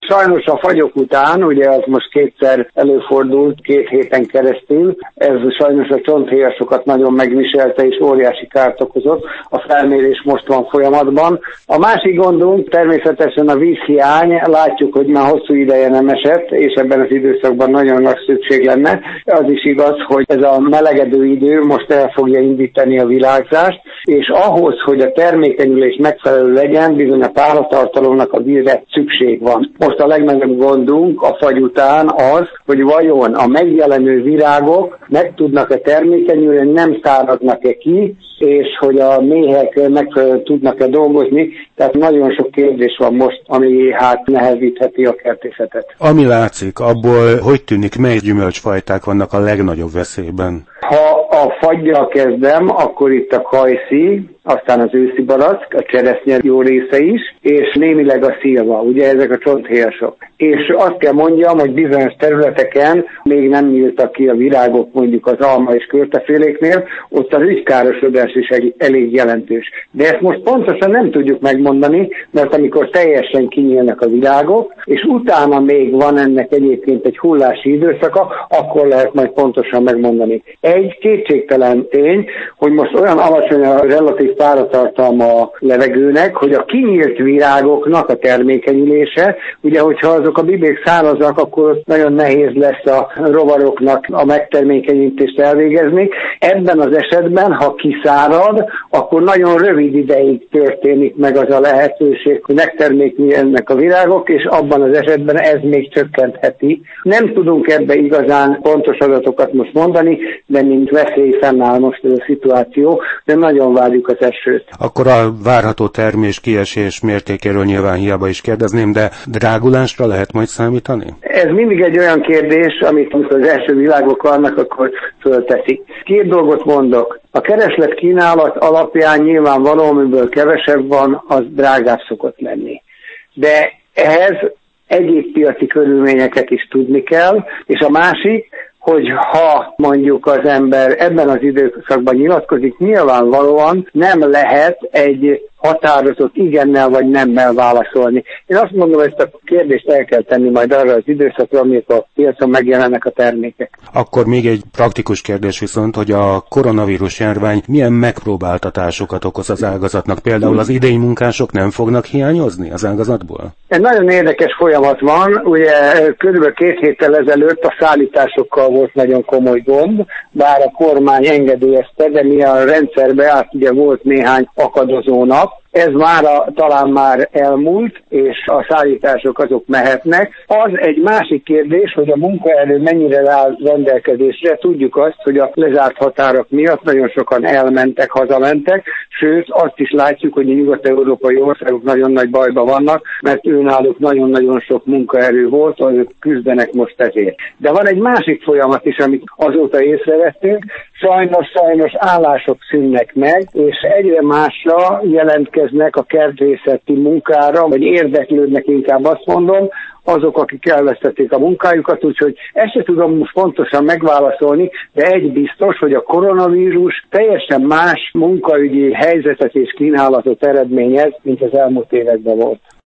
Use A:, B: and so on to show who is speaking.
A: Sajnos a fagyok után, ugye az most kétszer előfordult 2 héten keresztül, ez sajnos a csonthéjasokat nagyon megviselte és óriási kárt okozott. A felmérés most van folyamatban. A másik gondunk természetesen a vízhiány. Látjuk, hogy már hosszú ideje nem esett, és ebben az időszakban nagyon nagy szükség lenne. Az is igaz, hogy ez a melegedő idő most el fogja indítani a virágzást, és ahhoz, hogy a termékenyülés megfelelő legyen, bizony a páratartalomnak a vízre szükség van. Most a legnagyobb gondunk a fagy után az, hogy vajon a megjelenő virágok meg tudnak-e termékenyülni, nem száradnak-e ki, és hogy a méhek megfelelően tudnak-e dolgozni. Tehát nagyon sok kérdés van most, ami nehezítheti a kertészetet.
B: Ami látszik, abból hogy tűnik, mely gyümölcsfajták vannak a legnagyobb veszélyben?
A: Ha a faggyal kezdem, akkor itt a kajszi, aztán az őszi barack, a cseresznye jó része is, és némileg a szilva, ugye ezek a csonthéjasok. És azt kell mondjam, hogy bizonyos területeken még nem nyíltak ki a virágok, mondjuk az alma és körteféléknél, ott az ügykárosodás is elég jelentős. De ezt most pontosan nem tudjuk megmondani, mert amikor teljesen kinyílnak a virágok, és utána még van ennek egyébként egy hullási időszaka, akkor lehet majd pontosan megmondani. Egy kétségtelen tény, hogy most olyan alacsony a relatív páratartalma a levegőnek, hogy a kinyílt virágoknak a termékenyülése, ugye hogyha azok a bibék szárazak, akkor nagyon nehéz lesz a rovaroknak a megtermékenyítést elvégezni. Ebben az esetben, ha kiszárad, akkor nagyon rövid ideig történik meg az a lehetőség, hogy megtermékenyednek a virágok, és abban az esetben ez még csökkentheti. Nem tudunk ebbe igazán pontos adatokat most mondani, de mint veszély fennáll most ez a szituáció, de nagyon várjuk az esőt.
B: Akkor a várható termés kiesés mértékéről nyilván hiába is kérdezném, de drágulásra lehet majd számítani? Ez
A: mindig egy olyan kérdés, amit az első világok vannak, akkor fölteszik. 2 dolgot mondok. A kereslet kínálat alapján nyilvánvaló, amiből kevesebb van, az drágább szokott lenni. De ehhez egyéb piaci körülményeket is tudni kell, és a másik, hogy ha mondjuk az ember ebben az időszakban nyilatkozik, nyilvánvalóan nem lehet egy határozott igennel vagy nemmel válaszolni. Én azt mondom, hogy ezt a kérdést el kell tenni majd arra az időszakra, amikor a piacon megjelennek a termékek.
B: Akkor még egy praktikus kérdés viszont, hogy a koronavírus járvány milyen megpróbáltatásokat okoz az ágazatnak? Például az idei munkások nem fognak hiányozni az ágazatból?
A: Egy nagyon érdekes folyamat van. Ugye kb. 2 héttel ezelőtt a szállításokkal volt nagyon komoly gond, bár a kormány engedélyezte, de mi a rendszerbe ugye volt néhány akadozónak. Ez talán már elmúlt, és a szállítások azok mehetnek. Az egy másik kérdés, hogy a munkaerő mennyire áll rendelkezésre. Tudjuk azt, hogy a lezárt határok miatt nagyon sokan elmentek, hazamentek, sőt azt is látjuk, hogy a nyugat-európai országok nagyon nagy bajban vannak, mert őnáluk nagyon-nagyon sok munkaerő volt, azok küzdenek most ezért. De van egy másik folyamat is, amit azóta észrevettünk, sajnos állások szűnnek meg, és egyre másra jelentkeznek a kertészeti munkára, vagy érdeklődnek, inkább azt mondom, azok, akik elvesztették a munkájukat, úgyhogy ezt se tudom most pontosan megválaszolni, de egy biztos, hogy a koronavírus teljesen más munkaügyi helyzetet és kínálatot eredményez, mint az elmúlt években volt.